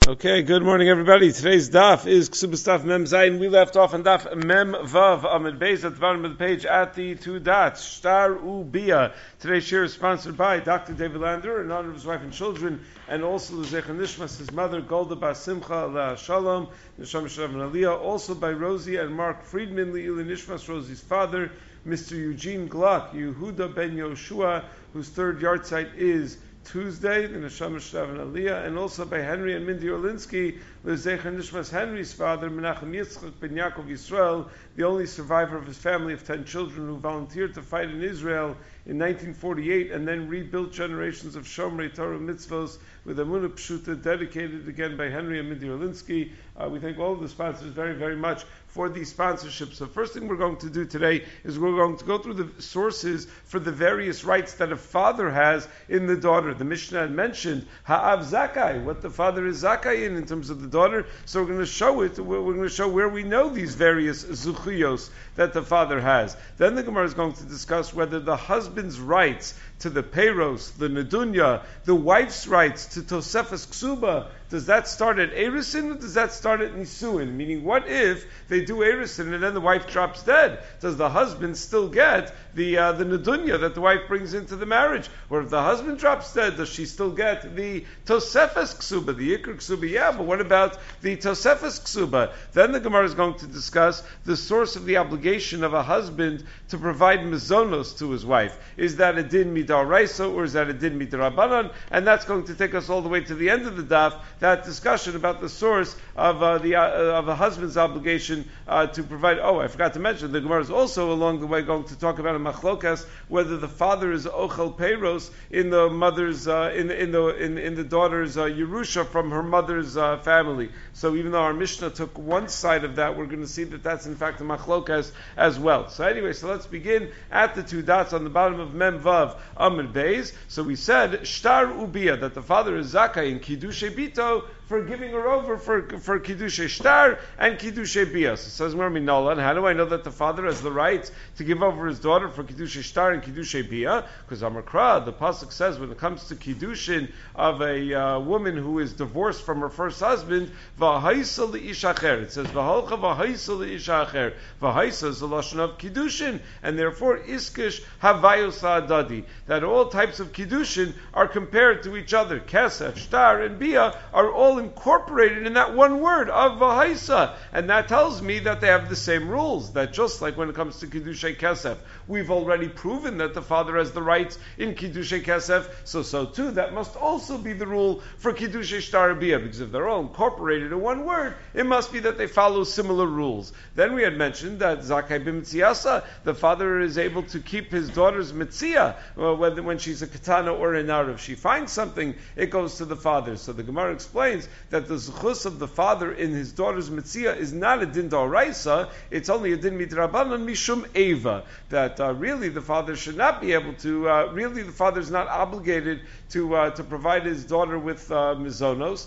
Okay, good morning everybody. Today's daf is Ksubas Daf Mem Zayin. We left off on daf Mem Vav Amid Beis at the bottom of the page at the two dots. Shtar U Bia. Today's share is sponsored by Dr. David Lander in honor of his wife and children, and also L'Zecher Nishmas, his mother Golda Bas Simcha La Shalom, Neshama Shalom and Aliyah. Also by Rosie and Mark Friedman, Le'ila Nishmas, Rosie's father, Mr. Eugene Gluck, Yehuda Ben Yoshua, whose third yahrzeit is Tuesday, the Neshama Shrav and Aliyah, and also by Henry and Mindy Orlinsky, L'Zecher Nishmas, Henry's father, Menachem Yitzchak Ben Yaakov Yisrael, the only survivor of his family of 10 children who volunteered to fight in Israel in 1948 and then rebuilt generations of Shomrei Torah mitzvos with Emunah Pshuta, dedicated again by Henry and Mindy Orlinsky. We thank all of the sponsors very, very much for these sponsorships. So first thing we're going to do today is we're going to go through the sources for the various rights that a father has in the daughter. The Mishnah had mentioned Ha'av Zakai, what the father is Zakai in terms of the daughter. So we're going to show it. We're going to show where we know these various Zuchiyos that the father has. Then the Gemara is going to discuss whether the husband's rights to the Peiros, the Nedunya, the wife's rights to Tosefes Ksuba, does that start at Erisin or does that start at Nisuin? Meaning, what if they do Erisin and then the wife drops dead? Does the husband still get the Nedunya that the wife brings into the marriage? Or if the husband drops dead, does she still get the Tosefes Ksuba, the Yikr Ksuba? Yeah, but what about the Tosefes Ksuba? Then the Gemara is going to discuss the source of the obligation of a husband to provide mizonos to his wife. Is that a din midaraisa or is that a din midarabanan? And that's going to take us all the way to the end of the daf, that discussion about the source of a husband's obligation to provide. Oh, I forgot to mention, the Gemara is also along the way going to talk about a machlokas, whether the father is ochel peiros in the mother's in the daughter's Yerusha from her mother's family. So even though our Mishnah took one side of that, we're going to see that that's in fact a machlokas as well. So anyway, so let's begin at the two dots on the bottom of Mem Vav Amud Beis. So we said Shtar Ubia, that the father is Zakai in Kiddushay Bito for giving her over for Kiddushay Shtar and Kiddushay Bia. So says Mermi Nolan, how do I know that the father has the right to give over his daughter for Kiddushay Shtar and Kiddushay Bia? Because Amakra, the pasuk says when it comes to Kiddushin of a woman who is divorced from her first husband, V'haisa li'ish acher. It says V'holcha v'haisa li'ish acher. V'haisa is the lashon of Kiddushin, and therefore Iskish Havayos Adadi. That all types of Kiddushin are compared to each other. Kesef, Shtar, and Bia are all incorporated in that one word of Vahaisa. And that tells me that they have the same rules. That just like when it comes to Kiddushay Kesef, we've already proven that the father has the rights in Kiddushay Kesef, so too, that must also be the rule for Kiddushay Shtar and Bia, because if they're all incorporated in one word, it must be that they follow similar rules. Then we had mentioned that Zakai b'mitziasa, the father is able to keep his daughter's mitzia, whether when she's a katana or an nar. If she finds something, it goes to the father. So the Gemara explains that the zechus of the father in his daughter's mitzia is not a din d'oraisa, it's only a din midrabanan mishum eva. That really the father should not be able to, really the father is not obligated to provide his daughter with mizonos.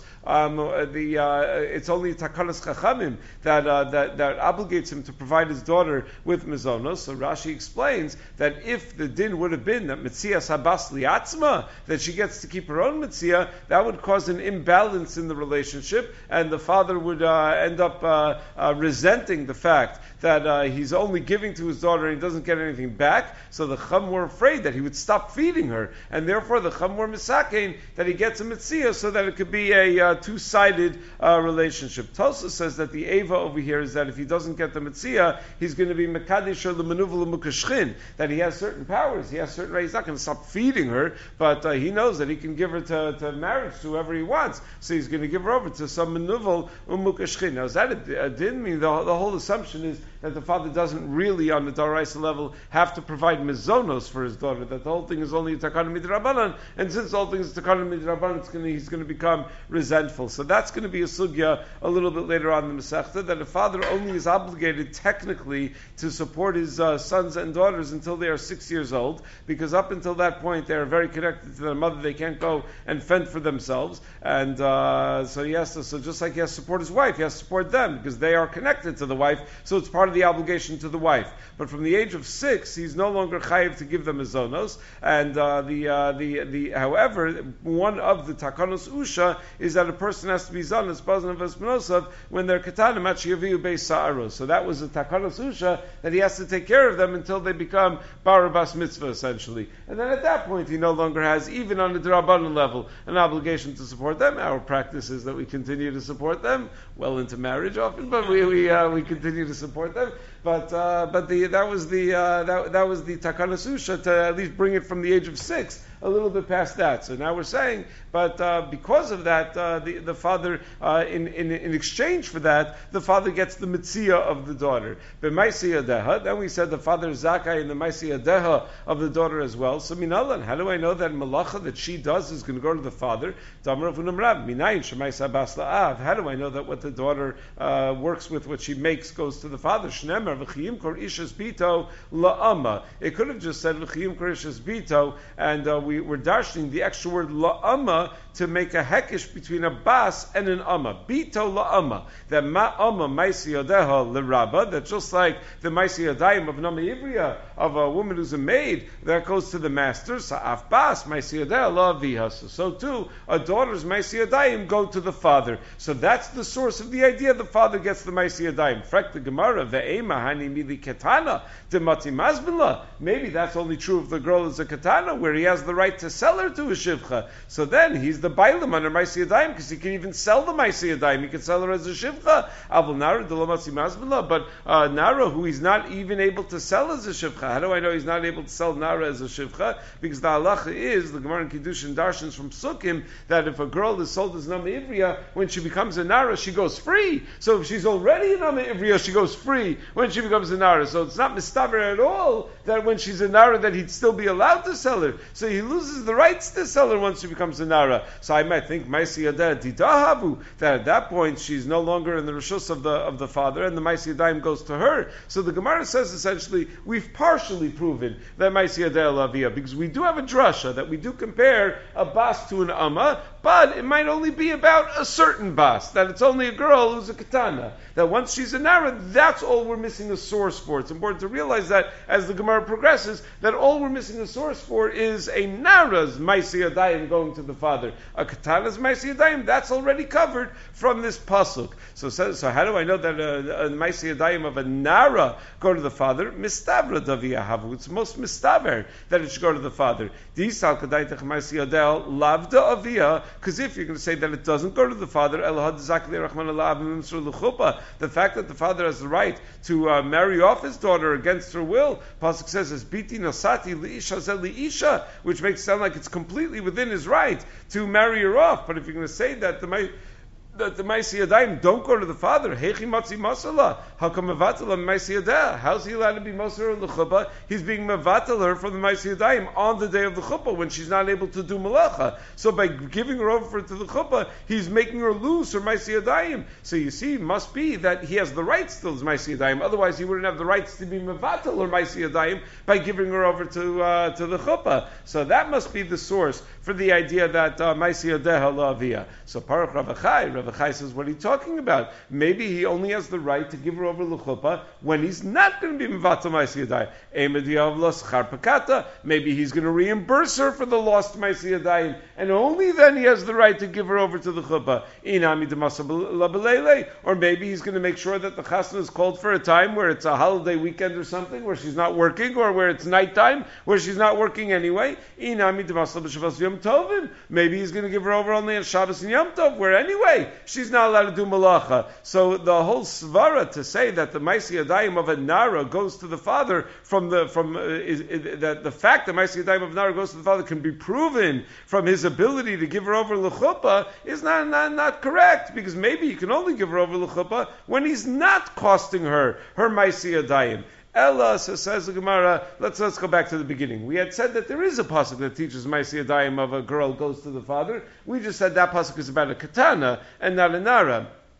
It's only takanas chachamim that obligates him to provide his daughter with mizonos. So Rashi explains that if the din would have been that mitzia sabas liatzma, that she gets to keep her own mitzia, that would cause an imbalance in the relationship, and the father would end up resenting the fact that he's only giving to his daughter and he doesn't get anything back. So the Chum were afraid that he would stop feeding her, and therefore the Chum were misakein that he gets a mitzia so that it could be a two-sided relationship. Tosa says that the Eva over here is that if he doesn't get the mitzia, he's going to be mekadesh or the manuvel mukashchin, that he has certain powers, he has certain rights. He's not going to stop feeding her, but he knows that he can give her to marriage to whoever he wants, so he's going to give her over to some manuvel umukashchin. Now, is that a din? I mean, the whole assumption is that the father doesn't really, on the daraisa level, have to provide mizonos for his daughter, that the whole thing is only a takana midrabanan, and since the whole thing is takana midrabanan, he's going to become resentful. So that's going to be a sugya a little bit later on in the Masechta, that a father only is obligated technically to support his sons and daughters until they are 6 years old, because up until that point they are very connected to their mother, they can't go and fend for themselves, and so he has to, so just like he has to support his wife, he has to support them, because they are connected to the wife, so it's part of the obligation to the wife. But from the age of 6, he's no longer chayiv to give them mazonos. And however, one of the takanos usha is that a person has to be zanos bazan of when they're katana machiyaviu beis sa'aros. So that was a takanos usha that he has to take care of them until they become barabas mitzvah essentially. And then at that point he no longer has, even on the drabanan level, an obligation to support them. Our practice is that we continue to support them well into marriage often, but we continue to support them. But that was the takanas usha to at least bring it from the age of 6 a little bit past that. So now we're saying, but because of that, the father, in exchange for that, the father gets the mitzia of the daughter. B'maisiyah deha. Then we said the father is zakai in the maisiyah deha of the daughter as well. So minalan, how do I know that malacha that she does is going to go to the father? Damar avunam rab minayin shemaisa bas la'av. How do I know that what the daughter works with, what she makes, goes to the father? Shnemer v'chiyim kor ishas bito la'ama. It could have just said v'chiyim kor ishas bito, and we're dashing the extra word la'ama to make a hekish between a bas and an amma. Bito la'ama. That ma'ama maisi yadeha l'rabba, that just like the maisi yadayim of Nama Ivriya, of a woman who's a maid, that goes to the master, sa'af bas maisi yadeha la'aviha. So too, a daughter's maisi yadayim go to the father. So that's the source of the idea the father gets the maisi yadayim. Frek the Gemara, ve'ema hani mili ketana, demati mazbila. Maybe that's only true if the girl is a katana, where he has the right to sell her to a shivcha. So then he's the bailam under Maisi Yadayim, because he can even sell the Maisi Yadayim. He can sell her as a shivcha. Avul Nara Delomatzi Mazbila, but Nara, who he's not even able to sell as a shivcha. How do I know he's not able to sell Nara as a shivcha? Because the halacha is, the Gemara in Kiddushin Darshans from Sukkim, that if a girl is sold as Nama Ivriya, when she becomes a Nara, she goes free. So if she's already a Nama Ivriya, she goes free when she becomes a Nara. So it's not mistaver at all that when she's a Nara that he'd still be allowed to sell her. So he loses the rights to sell her once she becomes a Nara. So I might think Maisi Yadeh Didahavu, that at that point she's no longer in the rishus of the father, and the Maisi Yadayim goes to her. So the Gemara says essentially we've partially proven that Maisi Yadeh Lavia, because we do have a drasha that we do compare a bas to an amma, but it might only be about a certain bas, that it's only a girl who's a katana. That once she's a nara, that's all we're missing a source for. It's important to realize that as the Gemara progresses, that all we're missing a source for is a nara's Maisi Yadayim going to the father. A katana's Maisi Yadayim, that's already covered from this pasuk. So how do I know that a Maisi Yadayim of a nara go to the father? Mistavra daviyahavu. It's most mistaver that it should go to the father. Disal kadaitach Maisi Yadel lavda avia. Because if you're going to say that it doesn't go to the father, the fact that the father has the right to marry off his daughter against her will, pasuk says, "As biti nasati liisha zel liisha," which makes it sound like it's completely within his right to marry her off. But if you're going to say that the Maisi Yadayim don't go to the father, Hechi Matzi Masala, how come Mevatala Maisi Yadah? How's he allowed to be Masar the Chuppah? He's being Mevatal her from the Maisi Yadayim on the day of the Chuppah when she's not able to do Malacha. So by giving her over to the Chuppah, he's making her lose her Maisi Yadayim. So you see, it must be that he has the right still as Maisi Yadayim. Otherwise, he wouldn't have the rights to be Mevatal her Maisi Yadayim by giving her over to the Chuppah. So that must be the source for the idea that Maisi Yadah La'aviyah. So Parach Ravachai says, what are you talking about? Maybe he only has the right to give her over l'chuppah when he's not going to be mevatel Maisi Yadayim. Maybe he's going to reimburse her for the lost Maisi Yadayim, and only then he has the right to give her over to the chuppah. Or maybe he's going to make sure that the chasna is called for a time where it's a holiday weekend or something, where she's not working, or where it's nighttime, where she's not working anyway. Maybe he's going to give her over only on Shabbos and Yom Tov, where anyway she's not allowed to do malacha. So the whole svara to say that the Maisi Yadayim of a nara goes to the father that the fact that Maisi Yadayim of nara goes to the father can be proven from his ability to give her over l'chuppah is not correct, because maybe he can only give her over l'chuppah when he's not costing her Maisi Yadayim. Ella, so says the Gemara, let's go back to the beginning. We had said that there is a pasuk that teaches Maisi Yadayim of a girl goes to the father. We just said that pasuk is about a katana and not a nara.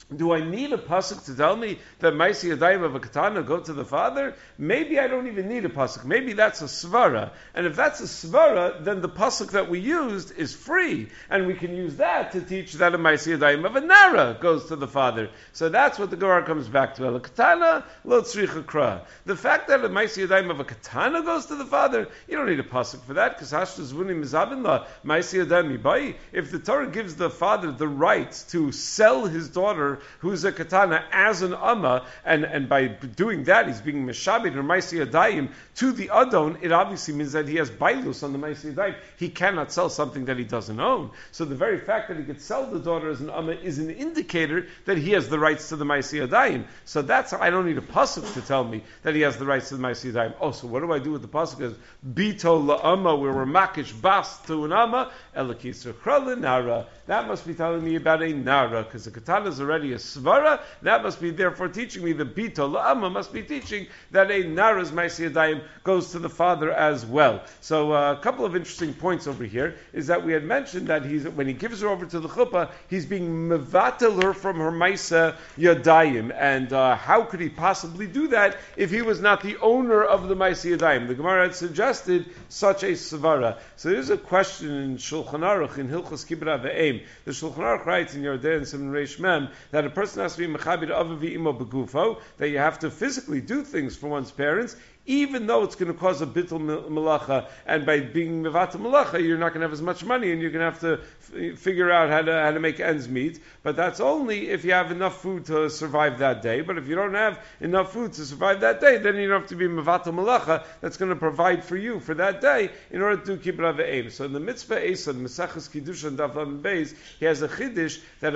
Do I need a pasuk to tell me that Maisi Yadayim of a katana go to the father? Maybe I don't even need a pasuk. Maybe that's a svara. And if that's a svara, then the pasuk that we used is free. And we can use that to teach that a Maisi Yadayim of a nara goes to the father. So that's what the Gemara comes back to. El katana, lo tzricha kra. The fact that a Maisi Yadayim of a katana goes to the father, you don't need a pasuk for that, because hashta zvuni mizabin la, Maisi Yadayim mibai. If the Torah gives the father the right to sell his daughter, who's a katana, as an amma, and by doing that he's being meshabed or maisi yadayim to the adon, it obviously means that he has bailus on the maisi yadayim. He cannot sell something that he doesn't own. So the very fact that he could sell the daughter as an amma is an indicator that he has the rights to the maisi yadayim. So that's how I don't need a pasuk to tell me that he has the rights to the maisi yadayim. Oh, so what do I do with the pasuk? As bito la'amma, where we're makish bas to an amma, elakisra krala nara. That must be telling me about a nara, because the katana is already a svara. That must be therefore teaching me the bito la'amma must be teaching that a nara's maisi yadayim goes to the father as well. So a couple of interesting points over here is that we had mentioned that when he gives her over to the chuppah, he's being mevatel her from her maisa yadayim, and how could he possibly do that if he was not the owner of the maisa yadayim? The Gemara had suggested such a svara. So there's a question in Shulchan Aruch in Hilchos Kibbur Aveim. The Shulchan Aruch writes in Yordei and Simon Reish Mem that a person has to be mechabed avavi imo begufo, that you have to physically do things for one's parents, even though it's going to cause a bittul malacha, and by being mevatel malacha, you're not going to have as much money, and you're going to have to figure out how to make ends meet. But that's only if you have enough food to survive that day. But if you don't have enough food to survive that day, then you don't have to be mevatel malacha that's going to provide for you for that day in order to keep it aim. So in the mitzvah Esan, Mesachas Kiddushin Daf Lamed Beis, he has a chiddush that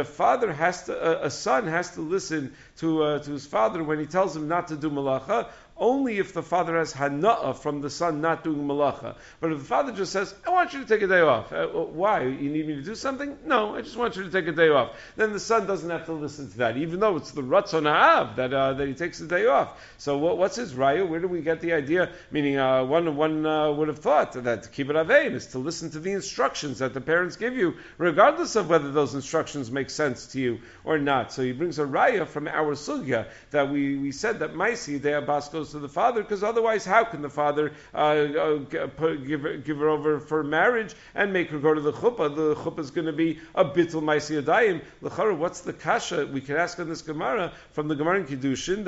a son has to listen to his father when he tells him not to do malacha, only if the father has hana'ah from the son not doing malacha. But if the father just says, I want you to take a day off. Why? You need me to do something? No, I just want you to take a day off. Then the son doesn't have to listen to that, even though it's the ratzon ha'av that he takes the day off. So what's his raya? Where do we get the idea? Meaning, one would have thought that to keep it avein is to listen to the instructions that the parents give you, regardless of whether those instructions make sense to you or not. So he brings a raya from our sugya that we said that Maisi Dei Abbas goes to the father, because otherwise how can the father give her over for marriage and make her go to the chuppah? The chuppah is going to be a bittul Maisi Yadayim. L'chara, what's the kasha? We can ask on this Gemara from the Gemara in Kiddushin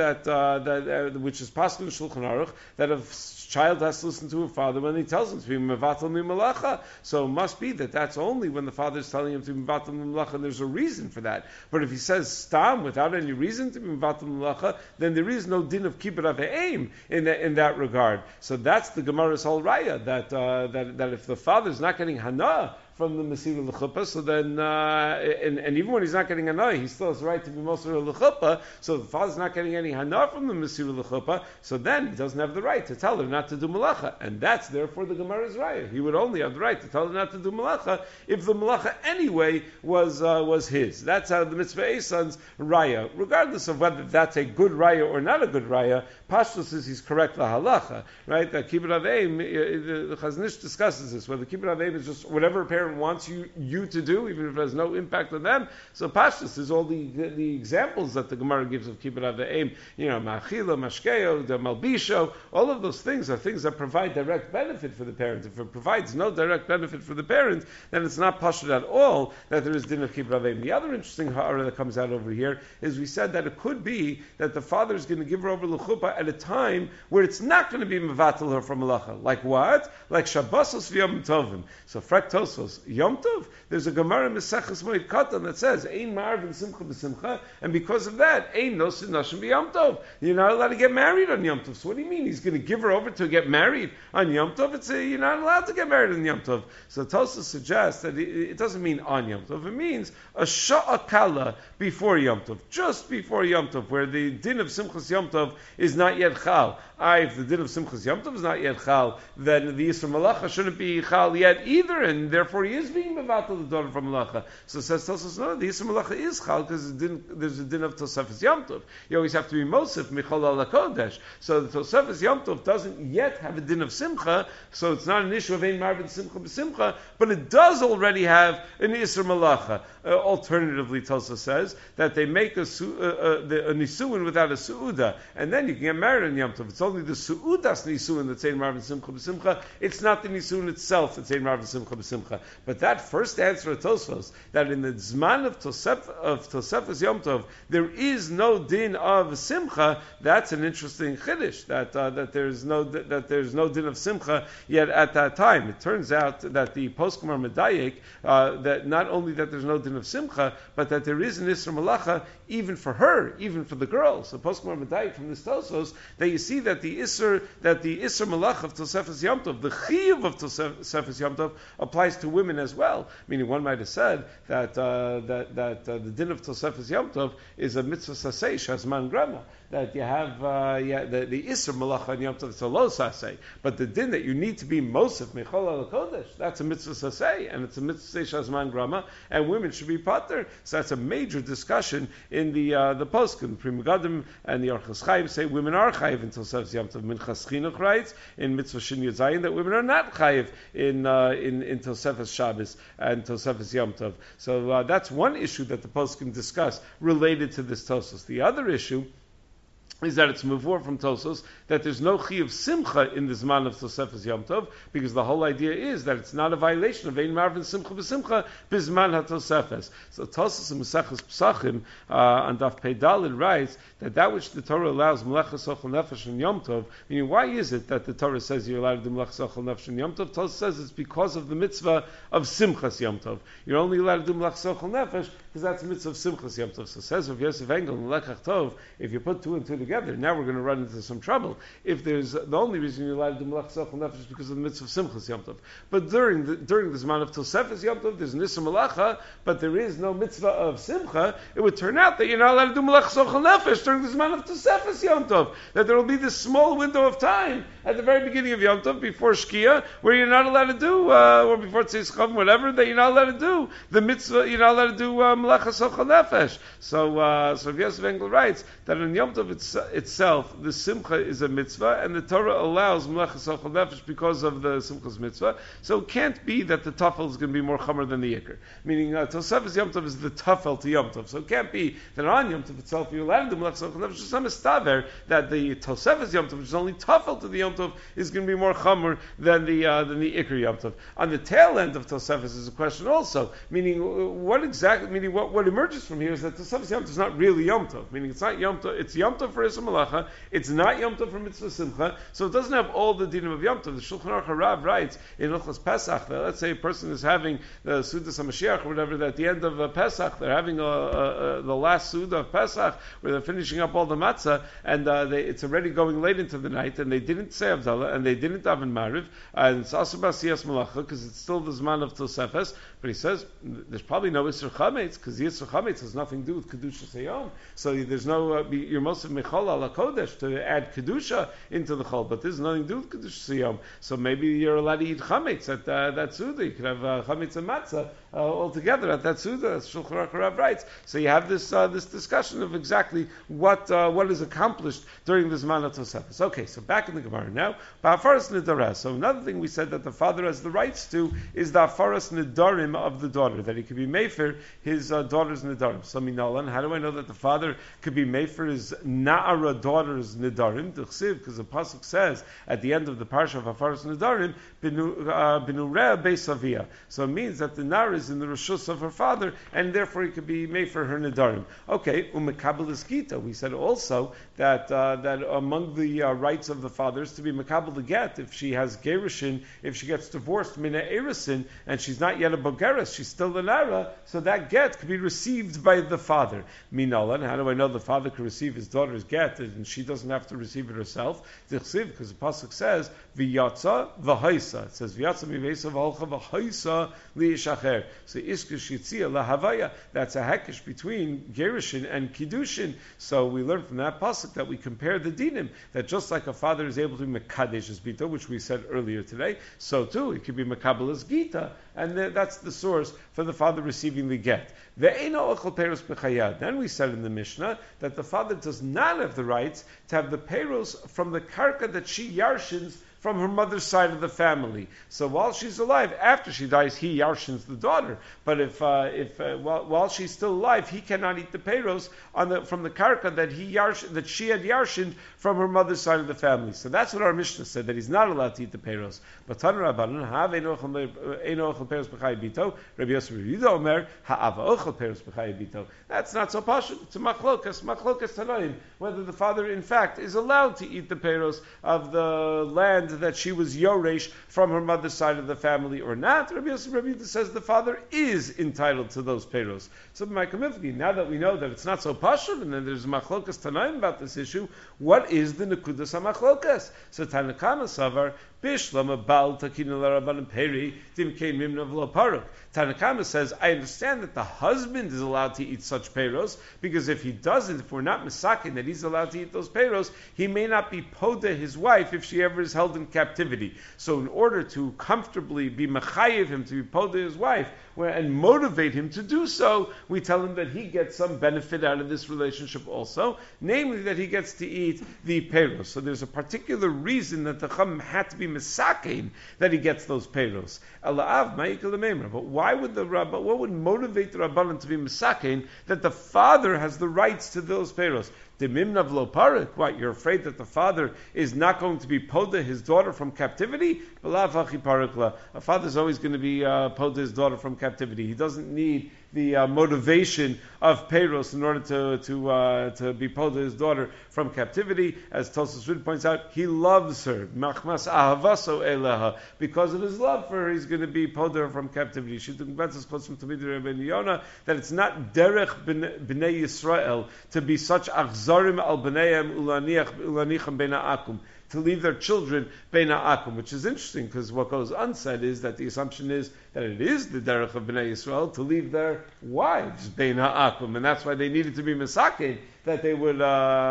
that which is possible in Shulchan Aruch, that a child has to listen to a father when he tells him to be mevatel mi malacha. So it must be that that's only when the father is telling him to be mevatel mi malacha, and there's a reason for that. But if he says stam without any reason to be mevatel mi malacha, then there is no din of kibbut aveim in that regard. So that's the Gemara's whole raya, that if the father is not getting hana from the Mesirah L'chuppah, so then, and even when he's not getting hana, he still has the right to be Mesirah L'chuppah, so if the father's not getting any hana from the Mesirah L'chuppah, so then he doesn't have the right to tell her not to do malacha, and that's therefore the Gemara's raya. He would only have the right to tell her not to do malacha if the malacha anyway was his. That's how the mitzvah Esan's raya. Regardless of whether that's a good raya or not a good raya, Pashtus says he's correct la halacha, right? That kibbut aveim, the Chazon Ish discusses this, whether kibbut aveim is just whatever a parent wants you to do, even if it has no impact on them. So Pashtus is all the examples that the Gemara gives of kibbut aveim, ma'achila, mashkeo, the malbisho, all of those things are things that provide direct benefit for the parent. If it provides no direct benefit for the parent, then it's not pashut at all that there is din of kibbut aveim. The other interesting ha'ara that comes out over here is we said that it could be that the father is going to give her over l'chuppah at a time where it's not going to be mevatel her from malacha. Like what? Like Shabbosos v'Yom Tovim. So Frek Tosos, Yom Tov, there's a Gemara Meseches Moed Katan that says, Ein Ma'arvin Simcha b'Simcha, and because of that, Ein Nosin Nashim b'Yom Tov. You're not allowed to get married on Yom Tov. So what do you mean? He's going to give her over to get married on Yom Tov? You're not allowed to get married on Yom Tov. So Tosos suggests that it doesn't mean on Yom Tov. It means a Sha'akala before Yom Tov, just before Yom Tov, where the din of Simchas Yom Tov is not yet chal. If the din of Simchas Yom Tov is not yet chal, then the Yisra Malacha shouldn't be chal yet either, and therefore he is being mevatel the daughter from malacha. So it says Tosfos, no, the Yisra malacha is chal because there's a din of Tosefes Yom Tov. You always have to be Mosif Michol al Kodesh. So the Tosefes Yom Tov doesn't yet have a din of Simcha, so it's not an issue of Ein Marvin Simcha b'Simcha, but it does already have an Yisra malacha. Alternatively, Tosfos says that they make a nisuin without a suuda, and then you can get married in Yom Tov. It's only the suudas nisuin that's Ein Marvin Simcha b'Simcha. It's not the nisuin itself that's Ein Marvin Simcha b'Simcha. But that first answer of Tosfos, that in the Zman of Tosefes Yom Tov there is no din of Simcha, that's an interesting chiddush, that there's no din of Simcha yet at that time. It turns out that the poskim are medayik, that not only that there's no din of Simcha, but that there is an Isra Malacha even for her, even for the girl. So poskim are medayik from this Tosfos that you see that the Isra Malacha of Tosefes Yom Tov, the chiyuv of Tosefes Yom Tov, applies to women as well. Meaning, one might have said that the din of Tosefes Yom Tov is a mitzvah sasei shazman grama. That you have the Isra Malacha in Yom Tov, it's a lo sasei. But the din that you need to be Mosif Mechol al Kodesh, that's a mitzvah sasei, and it's a mitzvah shazman grama, and women should be pater. So that's a major discussion in the poskim. Pri Megadim and the Orchos Chaim say women are chayiv in Tosefes Yom Tov. Minchas Chinuch writes in mitzvah Shin Yud Zayin that women are not chayiv in Tosefes Shabbos and Tosefes Yom Tov. So that's one issue that the poskim discuss related to this Tosfos. The other issue is that it's mavur from Tosfos that there's no chi of simcha in the zman of Tosefes Yom Tov, because the whole idea is that it's not a violation of Ein Marvin Simcha b'Simcha b'zman ha-Tosefes. So Tosfos in Maseches Pesachim on Daf Pei Daled writes that which the Torah allows Melechas Ochel Nefesh in Yom Tov, meaning why is it that the Torah says you're allowed to do Melechas Ochel Nefesh in Yom Tov? Tosfos says it's because of the mitzvah of Simchas Yom Tov. You're only allowed to do Melechas Ochel Nefesh because that's a mitzvah of Simchas Yom Tov. So says Rav Yosef Engel in Lekach Tov, if you put two and two together, now we're going to run into some trouble. If there's the only reason you're allowed to do Melechas Ochel Nefesh is because of the mitzvah of Simchas Yom Tov. But during the Zman of Tosefes Yom Tov, there's an Isra Malacha, but there is no mitzvah of Simcha. It would turn out that you're not allowed to do Melechas Ochel Nefesh during the Zman of Tosefes Yom Tov. That there will be this small window of time at the very beginning of Yom Tov, before Shkia, where you're not allowed to do, or before Tzis Chav, whatever, that you're not allowed to do the mitzvah, you're not allowed to do Melechas Ochel Nefesh. So Yosef Engel writes that in Yom Tov itself, the Simcha is a mitzvah, and the Torah allows Melechas Ochel Nefesh because of the Simcha's mitzvah. So it can't be that the Tafel is going to be more Chomer than the Iker. Meaning, Tosefes Yom Tov is the Tafel to Yom Tov. So it can't be that on Yom Tov itself you're allowed to do Melechas Ochel Nefesh. Just some istaver that the Tosefes Yom Tov, which is only Tafel to the Yom Tov, is going to be more Chomer than the Iker Yom Tov. On the tail end of Tosefes is a question also. Meaning, what emerges from here is that Tosefes Yom Tov is not really Yom Tov. Meaning, it's not Yom Tov. It's Yom Tov for Isra Malacha. It's not Yom Tov for Mitzvah Simcha, so it doesn't have all the dinim of Yom Tov. The Shulchan Aruch Harav writes in Hilchos Pesach that let's say a person is having the Sudas HaMashiach or whatever, that at the end of Pesach they're having the last Suda of Pesach where they're finishing up all the matzah, and it's already going late into the night, and they didn't say Havdalah, and they didn't daven Mariv, and it's also Basiyas Malacha because it's still the Zman of Tosefes. But he says there's probably no Isser Chametz because the Isser Chametz has nothing to do with Kedusha Seyom. So there's no you're most of Mechol ala Kodesh to add Kedusha into the Chol, but there's nothing to do with Kedusha Seyom. So maybe you're allowed to eat Chametz at that Suda. You could have Chametz and Matzah all together at that Suda. As Shulchan Aruch Harav writes. So you have this discussion of exactly what is accomplished during this Zman of Tosefes. Okay, so back in the Gemara now. Ba'afaras Nidaras. So another thing we said that the father has the rights to is the Afaras Nidarim of the daughter, that he could be mefer his daughter's Nidarim. So Minalan, how do I know that the father could be mefer his Na'ara daughter's Nidarim? Because the pasuk says at the end of the parsha of Afaras Nidarim, Binureh Beisavia. So it means that the Na'ara is in the reshus of her father, and therefore he could be mefer her Nidarim. Okay, Umekabel Gita. We said also that among the rights of the fathers to be Mekabel the get, if she has gerushin, if she gets divorced, Mina Erisin, and she's not yet a Bagula, bogeres, she's still the nara, so that get can be received by the father. Minolan, how do I know the father can receive his daughter's get and she doesn't have to receive it herself? Because the pasuk says v'yatza v'haisa. It says v'yatza mivesa v'holcha v'haisa li'ishacher. So iskish yitzia lahavaya. That's a hekesh between gerushin and kiddushin. So we learn from that pasuk that we compare the dinim, that just like a father is able to be mekadesh his bita, which we said earlier today, so too it could be mekabel as gita, and that's the source for the father receiving the get. Then we said in the Mishnah that the father does not have the rights to have the peros from the karka that she yarshins from her mother's side of the family. So while she's alive, after she dies, he yarshins the daughter. But while she's still alive, he cannot eat the peros from the karka that she had yarshined from her mother's side of the family. So that's what our Mishnah said, that he's not allowed to eat the peros. But Tan Rabbanan have eino ochel peros b'chai bito. Rabbi Yosef Yehuda Omer ha'ava ochel peros b'chai bito. That's not so pashut. It's a machlokas tanoim, whether the father in fact is allowed to eat the peros of the land that she was yoresh from her mother's side of the family or not. Rabbi Yosef Yehuda says the father is entitled to those peros. So now that we know that it's not so pashut and then there's machlokas tanoim about this issue, what is the nekudas hamachlokas? So Tanakama Savar Bishlama Bal Takina Laraban Peri Dimkein Mimna V'lo Paruk. Tanakama says, I understand that the husband is allowed to eat such peros, because if he doesn't, if we're not misakin that he's allowed to eat those peros, he may not be poda his wife if she ever is held in captivity. So in order to comfortably be mechayev him to be poda his wife and motivate him to do so, we tell him that he gets some benefit out of this relationship also, namely that he gets to eat the peros. So there's a particular reason that the chum had to be misakin that he gets those peros. But why would what would motivate the Rabbanan to be misakin that the father has the rights to those peros? Demimna v'lo parik. What, you're afraid that the father is not going to be poda his daughter from captivity? A father's always going to be poda his daughter from captivity. He doesn't need the motivation of peros in order to be poda his daughter from captivity. As Tosfos Rid points out, he loves her. Machmas ahavaso eleha. Because of his love for her, he's going to be poda her from captivity. Shittuk Betzos quotes from Tamid Rabbeinu Yonah that it's not derech b'nei Yisrael to be such achzarim al b'neihem ulanicham beina akum, to leave their children beina akum, which is interesting because what goes unsaid is that the assumption is that it is the derech of Bnei Yisrael to leave their wives beina akum, and that's why they needed to be misakin, that they would.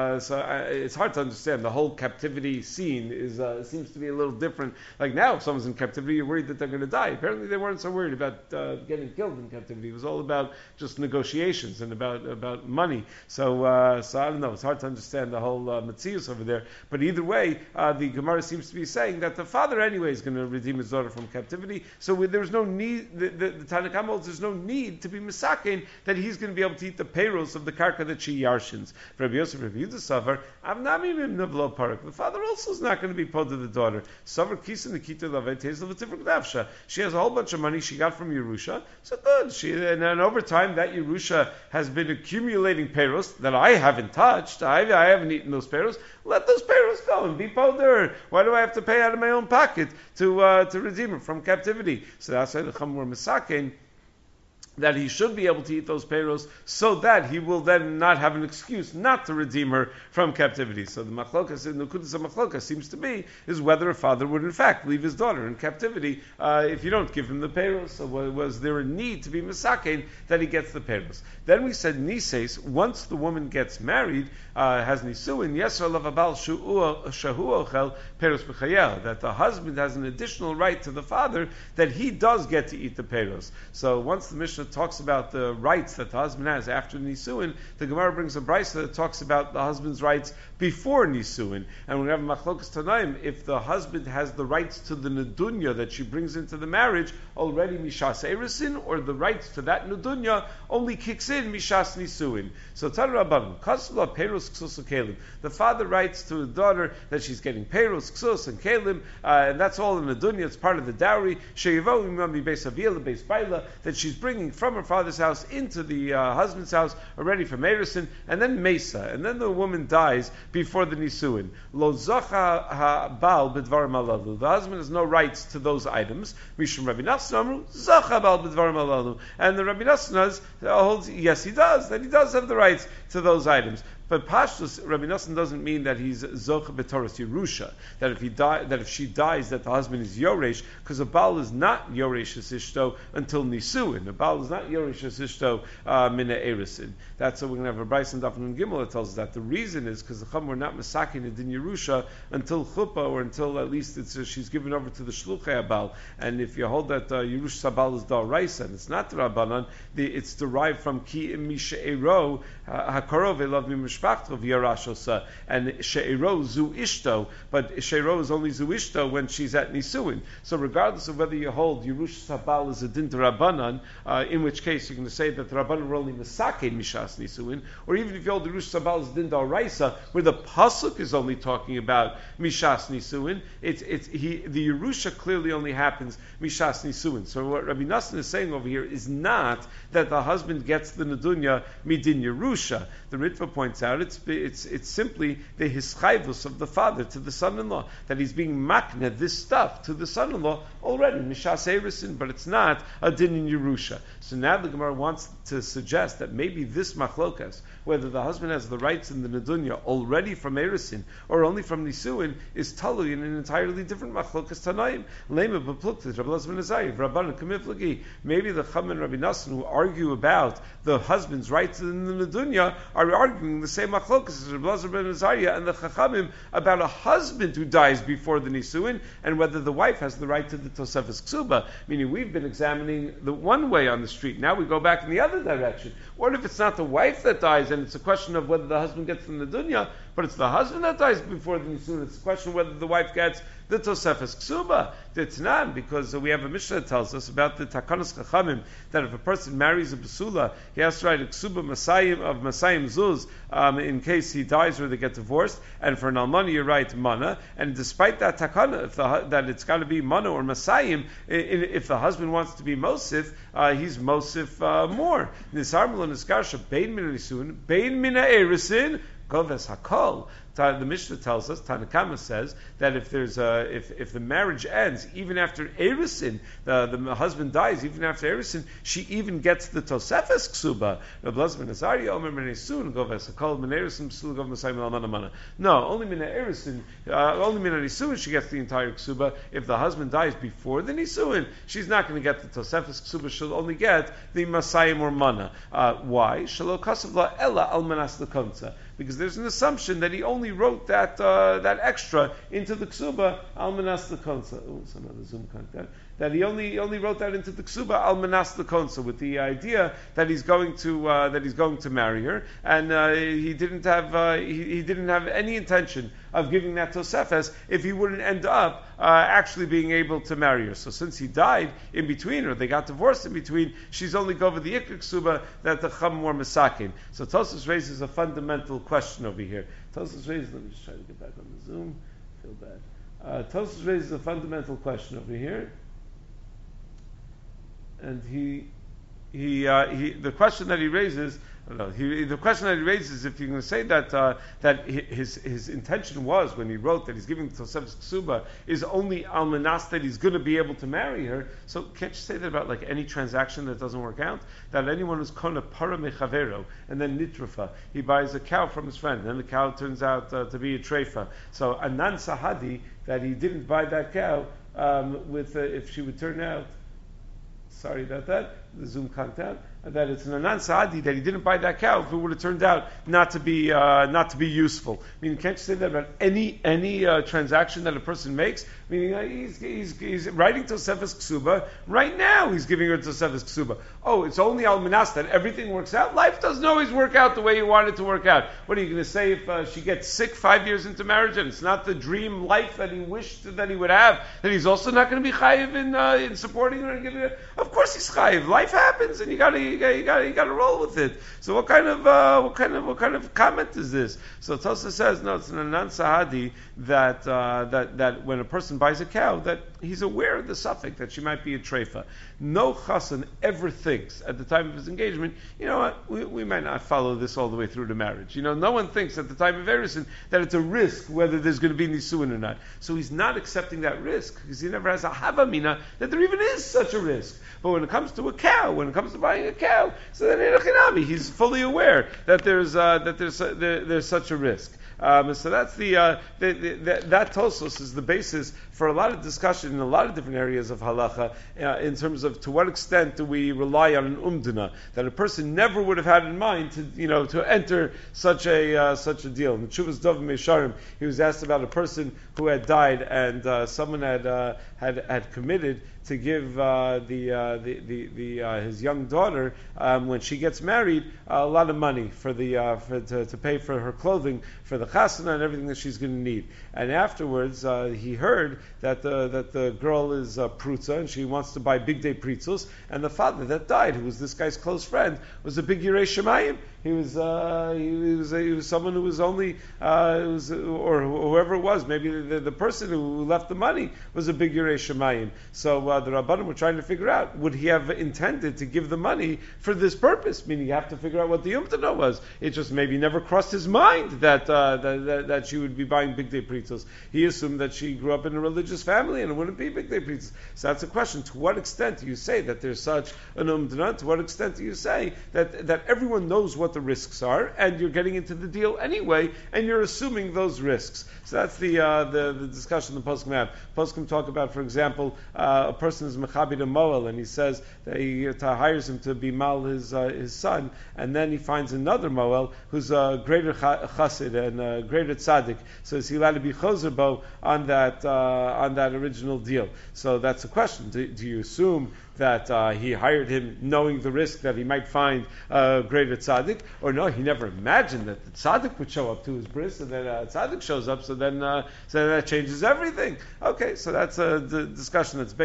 It's hard to understand. The whole captivity scene seems to be a little different. Like now, if someone's in captivity, you're worried that they're going to die. Apparently, they weren't so worried about getting killed in captivity. It was all about just negotiations and about money. So I don't know. It's hard to understand the whole metzius over there. But either way, the Gemara seems to be saying that the father anyway is going to redeem his daughter from captivity. So there's no need. The Tanakh holds there's no need to be misakin that he's going to be able to eat the peros of the karka that she yarshins. For Rabbi Yosef, Rabbi Yehuda Savar, Avnami Mimna V'lo Parak. The father also is not going to be pod to the daughter. Savar Kisa Nikita Lavet Tezel V'Tifrik Davsha. She has a whole bunch of money she got from Yerusha. So good. And over time, that Yerusha has been accumulating peros that I haven't touched. I haven't eaten those peros. Let those peros go and be poder. Why do I have to pay out of my own pocket to redeem her from captivity? So that's why the Chamor Misakin, that he should be able to eat those peros, so that he will then not have an excuse not to redeem her from captivity. So the machlokas, the nekudas of machlokas seems to be is whether a father would in fact leave his daughter in captivity if you don't give him the peros. So was there a need to be misakein that he gets the peros? Then we said nises, once the woman gets married, has nisuin, yesra lavabal shahu ochel peros b'chayel, that the husband has an additional right to the father that he does get to eat the peros. So once the Mishnah talks about the rights that the husband has after Nisuin, the Gemara brings a brisa that talks about the husband's rights before Nisuin. And we have Machlokas Tanaim, if the husband has the rights to the Nedunya that she brings into the marriage already Mishas Erisin, or the rights to that Nedunya only kicks in Mishas Nisuin. So Tan Rabban, Kasula Peros Ksus Kelim. The father writes to the daughter that she's getting Peros, Ksus, and Kelim, and that's all in Nedunya, it's part of the dowry. Sheyivo Imam Beis Avila, Beis Baila, that she's bringing from her father's house into the husband's house, already from Erisin, and then Mesa, and then the woman dies before the Nisuin. Lo zacha ha-bal b'dvarim alalu. The husband has no rights to those items. Mishum Rabbi Nassan amru, zacha bal b'dvarim alalu. And the Rabbi Nassan holds, yes, he does, that he does have the rights to those items. But Pashtus, Rabbi Nassan doesn't mean that he's Zoch b'Toras Yerusha, that if she dies, that the husband is Yoresh, because a Baal is not Yoresh as Ishto until Nisuin. A Baal is not Yoresh as Ishto Mina Erisin. That's why we're going to have a Bryce and Dafn and Gimel that tells us that. The reason is because the Chum were not Masakin in Din Yerusha until Chuppah, or until at least she's given over to the Shluchei Baal. And if you hold that Yerush Sabal is Da'araisa, and it's not Rabbanan, it's derived from Ki Im Mishe'ero HaKarov Elav Mimishpachto V'Yarashosa, and She'ero Zu Ishto, but She'ero is only Zu Ishto when she's at Nisuin. So regardless of whether you hold Yerush Sabal is a Din Rabbanan, in which case you're going to say that the Rabbanan were only Masakin Mishas Nisuin, or even if you hold Yerush Sabal is Din Da'araisa, where the Pasuk is only talking about Mishas Nisuin, the Yerusha clearly only happens Mishas Nisuin. So what Rabbi Nassan is saying over here is not that the husband gets the Nedunya Midin Yerusha. The Ritva points out it's simply the hischayvus of the father to the son-in-law, that he's being makna this stuff to the son-in-law already, Mishas Erisin, but it's not a din in Yerusha. So now the Gemara wants to suggest that maybe this machlokas, whether the husband has the rights in the Nedunya already from Erisin or only from Nisuin, is talui in an entirely different machlokas Tanaim. Lema b'pluktis, Rabbi Elazar ben Azariah, Rabbanan Kamiflagi. Maybe the Chum and Rabbi Nassan who argue about the husband's rights in the Nedunya are arguing the same machlokas as Rabbi Elazar ben Azariah and the Chachamim about a husband who dies before the Nisuin and whether the wife has the right to the Tosefes Ksuba. Meaning we've been examining the one way on the street. Now we go back in the other direction. What if it's not the wife that dies and it's a question of whether the husband gets the Nedunya, but it's the husband that dies before the Nisuin? It's a question of whether the wife gets the Tosefes Ksuba. It's not, because we have a Mishnah that tells us about the Takanos Chachamim, that if a person marries a Basula, he has to write a Ksuba Masayim of Masayim Zuz in case he dies or they get divorced, and for an Almana you write Mana, and despite that Takana, that it's got to be Mana or Masayim, if the husband wants to be Mosif, he's Mosif more. Nisar Melo Niskarsha, Bein Mina Nisun, Bein Mina Erisin, Goves Hakol. The Mishnah tells us, Tanakama says, that if there's if the marriage ends even after Erisin, the husband dies even after Erisin, she even gets the Tosefes Ksuba. Rabbi Elazar ben Azariah, Omer Min Erisin, Goves Hakol, Min Erisin, Psul Gov Masayim Al Mana. No, only Min Erisin, only Min Erisin she gets the entire Ksuba. If the husband dies before the Nisuin, she's not going to get the Tosefes Ksuba. She'll only get the Masayim or Mana. Why? Shelo Kasav La Ella Al Manas Lekonza. Because there's an assumption that he only wrote that extra into the ksuba almanas lekonsa. Oh, it's another zoom content. That he only wrote that into the ksuba almanas lekonsa, with the idea that he's going to marry her, and he didn't have any intention of giving that tosefes if he wouldn't end up actually being able to marry her. So since he died in between, or they got divorced in between, she's only over the ikr ksuba that the chum were masakin. So Tosfos raises a fundamental question over here. Tosfos raises, let me just try to get back on the Zoom. I feel bad. Tosfos raises a fundamental question over here, and the question that he raises. The question that he raises, if you're going to say that his intention was, when he wrote that he's giving Tosefes Ksuba, is only almanas that he's going to be able to marry her. So can't you say that about like any transaction that doesn't work out? That anyone who's kona para mechavero and then nitrafa, he buys a cow from his friend, and then the cow turns out to be a treifa. So anan sahadi, that he didn't buy that cow if she would turn out. Sorry about that. The Zoom conked out. That it's an anan sa'adi, that he didn't buy that cow if it would have turned out not to be useful. I mean, can't you say that about any transaction that a person makes? Meaning he's writing Tosefes Ksuba right now. He's giving her Tosefes Ksuba. Oh, it's only almanas that everything works out. Life doesn't always work out the way you want it to work out. What are you going to say if she gets sick 5 years into marriage and it's not the dream life that he wished that he would have? That he's also not going to be chayiv in supporting her and giving her. Of course he's chayiv. life happens, and you gotta roll with it. So what kind of comment is this? So Tosa says, no, it's an Anan Sahadi that when a person buys a cow, that he's aware of the suffix that she might be a treifa. No chassan ever thinks at the time of his engagement, you know what, we might not follow this all the way through to marriage. No one thinks at the time of Erusin that it's a risk whether there's going to be nisuin or not. So he's not accepting that risk because he never has a havamina that there even is such a risk. But when it comes to a cow, when it comes to buying a cow, so then he's fully aware that there's such a risk. So that's that Tosos is the basis for a lot of discussion in a lot of different areas of halacha in terms of to what extent do we rely on an umdana that a person never would have had in mind to enter such a deal. In Chuvas Dov Meisharim, he was asked about a person who had died and someone had committed to give his young daughter when she gets married a lot of money to pay for her clothing for the chasana and everything that she's going to need. And afterwards, he heard that the girl is prutza and she wants to buy big day pretzels. And the father that died, who was this guy's close friend, was a big Yirei Shemayim. He was someone who was only or whoever it was, maybe the person who left the money was a big Yirei Shemayim. So the Rabbanim were trying to figure out, would he have intended to give the money for this purpose? Meaning you have to figure out what the umtana was. It just maybe never crossed his mind that she would be buying big day pretzels. He assumed that she grew up in a religious family and it wouldn't be big day pretzels. So that's a question. To what extent do you say that there's such an umtana? To what extent do you say that everyone knows what the risks are and you're getting into the deal anyway and you're assuming those risks? So that's the discussion the poskim have. Poskim talk about, for example, a person is mechabed a moel and he says that he hires him to be mal his son, and then he finds another moel who's a greater chassid and a greater tzaddik. So is he allowed to be chozerbo on that original deal? So that's the question. Do you assume that he hired him knowing the risk that he might find a greater tzaddik, or no, he never imagined that the tzaddik would show up to his bris, and then tzaddik shows up, so then that changes everything. Okay, so that's the discussion that's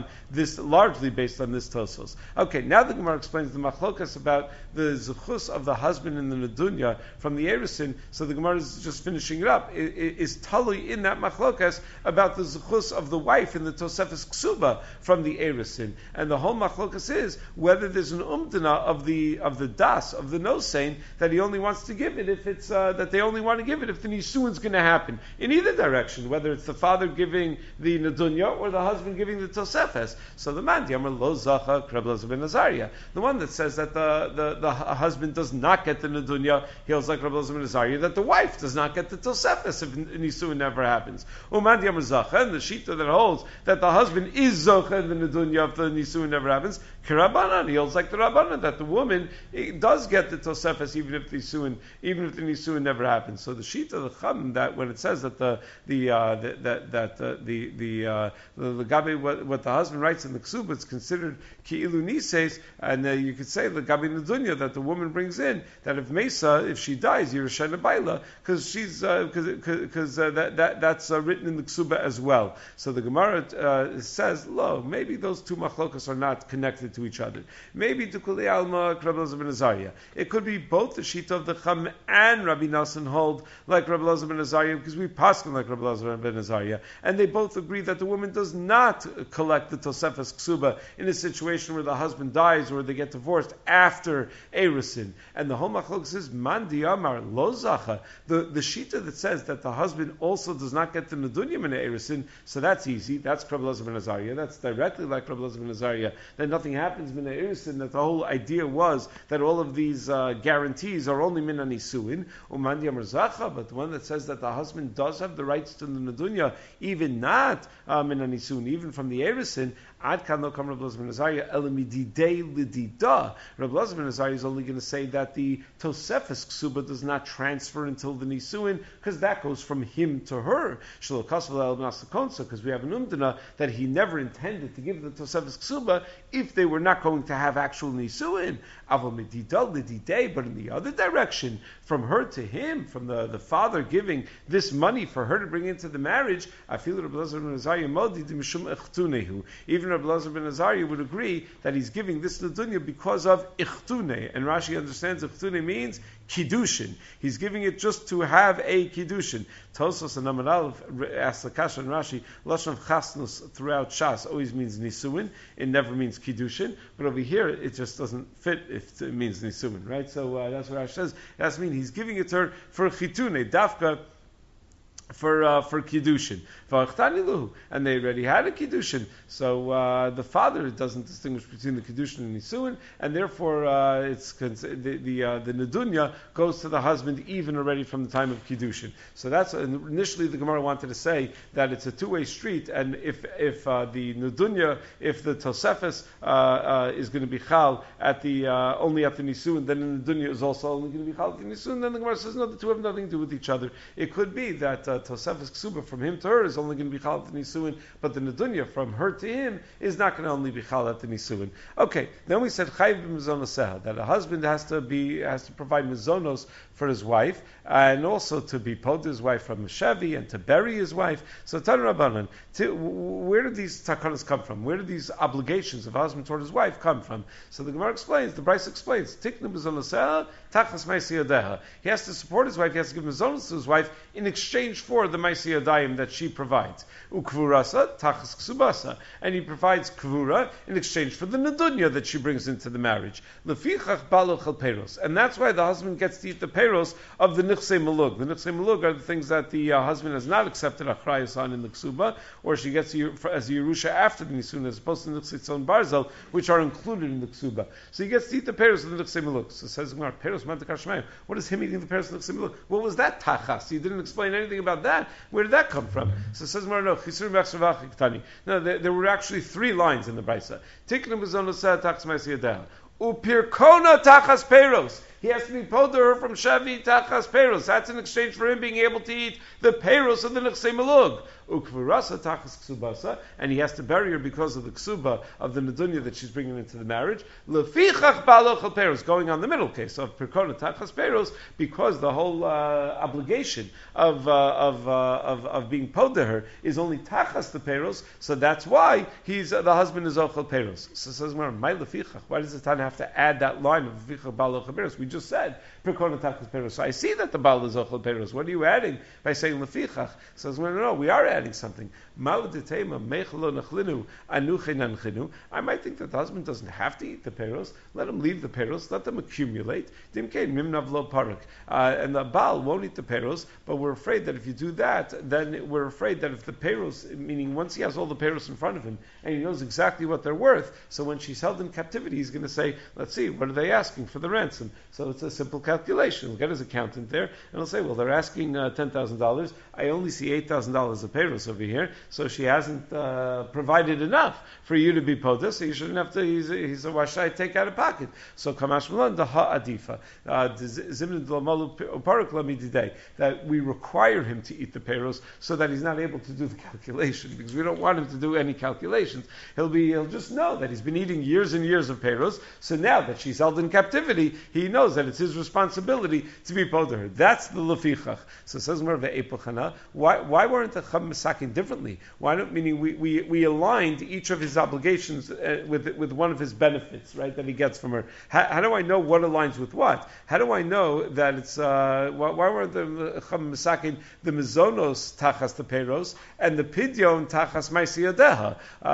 largely based on this Tosos. Okay, now the Gemara explains the machlokas about the zuchus of the husband in the nedunya from the erusin. So the Gemara is just finishing it up. It is totally in that machlokas about the zuchus of the wife in the Tosefes Ksuba from the erusin. And the whole machlokas is whether there's an umdana of the das of the nosein that he only wants to give it if it's that they only want to give it if the nisuin's going to happen in either direction, whether it's the father giving the nedunya or the husband giving the tosefes. So the man Yamar lo zacha Kreb ben Azariah, the one that says that the husband does not get the nedunya, he holds like Kreb ben Azariah that the wife does not get the tosefes if nisuin never happens. Uman Yamar zacha, and the shita that holds that the husband is zacha in the nedunya of the nisuin never happens. Kirabanan, he holds like the Rabbanan that the woman does get the tosefes even if the nisuin never happens. So the shita of the chum that when it says that the gabi what the husband writes in the ksuba it's considered ki'ilu nises, and you could say the gabi nedunya that the woman brings in that if she dies Yerusha Baila because she's because that's written in the ksuba as well. So the Gemara says maybe those two machlokas are not connected to each other. Maybe to Kulei Alma Rabbi Elazar ben Azariah. It could be both the shita of the Chum and Rabbi Nassan hold like Rabbi Elazar ben Azariah because we paskin like Rabbi Elazar ben Azariah, and they both agree that the woman does not collect the Tosefes Ksuba in a situation where the husband dies or they get divorced after Erusin. And the whole machlokes is Man Diamar Lo Zacha. The shita that says that the husband also does not get the Nedunyim in Erusin, so that's easy. That's Rabbi Elazar ben Azariah. That's directly like Rabbi Elazar ben Azariah. That nothing happens min ha'irisin, that the whole idea was that all of these guarantees are only min ha'nisuin, uman yamar zacha, but the one that says that the husband does have the rights to the nedunya, even not min ha'nisuin, even from the irisin, ad kan lo kam Rabbi Elazar ben Azariah elamididei lidida. Rabbi Elazar ben Azariah is only going to say that the Tosefes Ksuba does not transfer until the nisuin, because that goes from him to her. Shelo kasvel el nasakonsa, because we have an umdana that he never intended to give the Tosefes Ksuba if they were not going to have actual nisuin. Aval mididal lididei, but in the other direction, from her to him, from the father giving this money for her to bring into the marriage, I feel Rabbi Elazar ben Azariah modi mishum echtunehu. Even even Rabbi Elazar ben Azariah would agree that he's giving this Nadunya because of Ichtune. And Rashi understands Ichtune means Kiddushin. He's giving it just to have a Kiddushin. Tosos and Amar Aleph asks the Kasha and Rashi, Lashon of Chasnus throughout Shas always means Nisuin. It never means Kiddushin. But over here, it just doesn't fit if it means Nisuin, right? So that's what Rashi says. It has to mean he's giving it to her for Chitune, Dafka, for Kiddushin. And they already had a Kiddushin. So the father doesn't distinguish between the Kiddushin and Nisuin, and therefore the Nedunya goes to the husband even already from the time of Kiddushin. So that's initially the Gemara wanted to say that it's a two-way street, and if the Nedunya, if the Tosefes is going to be Chal at the only at the Nisuin, then the Nedunya is also only going to be Chal at the Nisuin, then the Gemara says no, the two have nothing to do with each other. It could be that Tosefes Ksuba from him to her is only going to be Chal at the Nisuin, but the Nedunya from her to him is not going to only be Chal at the Nisuin. Okay, then we said Chayv b'mizonoseh, that a husband has to provide mizonos for his wife, and also to be pod his wife from Shevi, and to bury his wife. So Tan Rabbanan, where do these takanas come from? Where do these obligations of a husband toward his wife come from? So the Gemara explains, the Bryce explains, Tiknu b'mizonoseh, tachas ma'aseh yadeha. He has to support his wife, he has to give mizonos to his wife in exchange for the ma'aseh yadayim that she provides. Ukvurasa, tachas ksubasa. And he provides kvura in exchange for the nedunya that she brings into the marriage. Lefichach balo chel peros. And that's why the husband gets to eat the peros of the nichsei malug. The nichsei malug are the things that the husband has not accepted achrayus on in the ksuba, or she gets as a yerusha after the nisun, as opposed to the nichsei tzon barzel, which are included in the ksuba. So he gets to eat the peros of the nichsei malug. So says Gemara, peros mantakashmayim. What is him eating the peros of the nichsei malug? What was that tachas? You didn't explain anything about that. Where did that come from? So says Gemara, no, there were actually three lines in the Brisa. Tiknu b'zonoseh tachas ma'aseh yadeha. Upirkona tachas peros. He has to be pod to her from Shevi tachas peros. That's in exchange for him being able to eat the peros of the nechsei malug. Ukvurasa tachas ksubasa, and he has to bury her because of the ksuba of the nedunya that she's bringing into the marriage. Lefichach balochel peros, going on the middle case of pirkona tachas peros, because the whole obligation of being pod to her is only tachas the peros. So that's why the husband is ochel peros. So says my lefichach. Why does the Tana have to add that line of lefichach balochel peros? We just said pirkona tachas peros. So I see that the bal is ochel peros. What are you adding by saying lefichach? Says no, we are adding something. I might think that the husband doesn't have to eat the peros. Let him leave the peros. Let them accumulate. And the Baal won't eat the peros, but we're afraid that if you do that, then we're afraid that if the peros, meaning once he has all the peros in front of him, and he knows exactly what they're worth, so when she's held in captivity, he's going to say, let's see, what are they asking for the ransom? So it's a simple calculation. He'll get his accountant there, and he'll say, well, they're asking $10,000. I only see $8,000 of peros over here, so she hasn't provided enough for you to be poda, so you shouldn't have to. He said, why should I take out of pocket? So Kamash Malan the ha'adifa that we require him to eat the peros so that he's not able to do the calculation, because we don't want him to do any calculations. He'll just know that he's been eating years and years of peros. So now that she's held in captivity, he knows that it's his responsibility to be poda her. That's the lefichach. So it says more of the why weren't the Chum Masakin differently? Why don't, meaning we aligned each of his obligations with one of his benefits, right, that he gets from her. How do I know what aligns with what? How do I know that it's why weren't the Chum Masakin the mizonos tachas the peros and the pidyon tachas ma'aseh yadeha?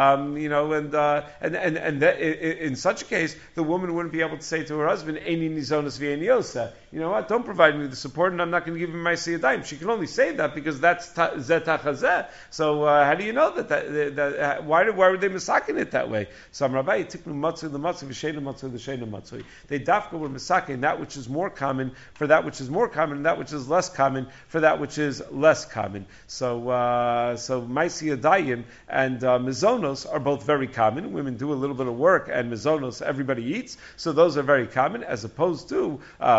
And in such a case, the woman wouldn't be able to say to her husband, "Eini nizonos v'eini yosa." You know what? Don't provide me the support, and I'm not going to give him ma'aseh yadayim. She can only say that because that's zeh tachazeh. So how do you know that why were they misakin it that way? So Rabbi tiknu matzah the matzah v'sheina matzah the sheina matzah. They dafka were misakin that which is more common for that which is more common, and that which is less common for that which is less common. So ma'aseh yadayim and mizonos are both very common. Women do a little bit of work, and mizonos everybody eats. So those are very common, as opposed to pidyon.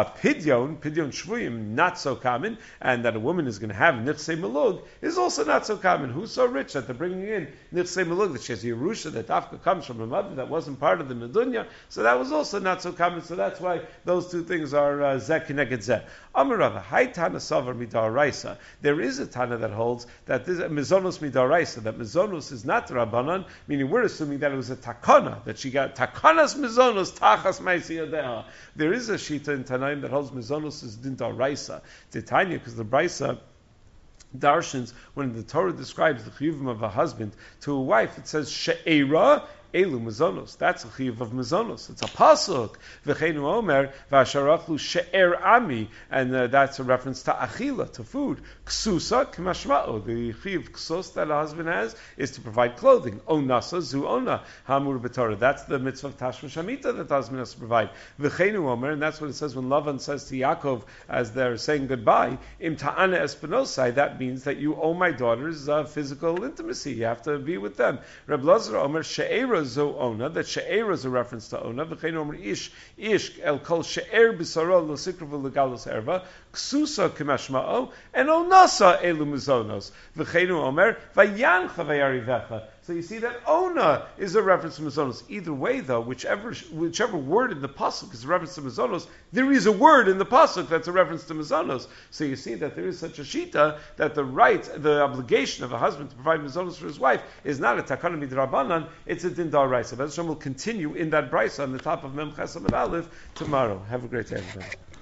Pidyon Shvuyim, not so common, and that a woman is going to have Nichsei Malug is also not so common. Who's so rich that they're bringing in Nichsei Malug, that she has Yerusha, that Dafka comes from her mother, that wasn't part of the Medunya, so that was also not so common, so that's why those two things are Zeh Keneged Zeh. Amarava, Hai Tana Savar Midaraisa. There is a Tana that holds that this Mizonos Midaraisa, that Mizonos is not Rabbanan, meaning we're assuming that it was a Takana, that she got Takanas Mizonos, Tachas Maisi Yadeha. There is a Shita in Tanaim that holds Mizonos is Din Daraisa. Titania, because the Braisa Darshans, when the Torah describes the chiyuvim of a husband to a wife, it says she'era elu mazonos. That's a chiyuv of mazonos. It's a pasuk. V'cheinu omer v'asharachlu she'er ami, and that's a reference to achila, to food. Ksusa k'mashma'o. The chiyuv ksus that a husband has is to provide clothing. Onasa zu ona hamur b'torah. That's the mitzvah of tashma shamita that the husband has to provide. V'cheinu omer, and that's what it says when Lavan says to Yaakov as they're saying goodbye. Im ta'ana espenosai. That means that you owe my daughters physical intimacy. You have to be with them. Reb Lazar omer she'era zo ona. That she'era is a reference to ona. V'cheinu omer ish el kol she'er b'saro lo sikrav legalos erva. Ksusa k'mashma'o and onasa elu mizonos. V'cheinu omer vayancha v'yarivecha. So you see that ona is a reference to mizonos. Either way, though, whichever word in the pasuk is a reference to mizonos, there is a word in the pasuk that's a reference to mizonos. So you see that there is such a shita that the right, the obligation of a husband to provide mizonos for his wife is not a takana midrabanan, it's a din daraisa. But Hashem will continue in that brisa on the top of Mem Chesam and Aleph tomorrow. Have a great day, everybody.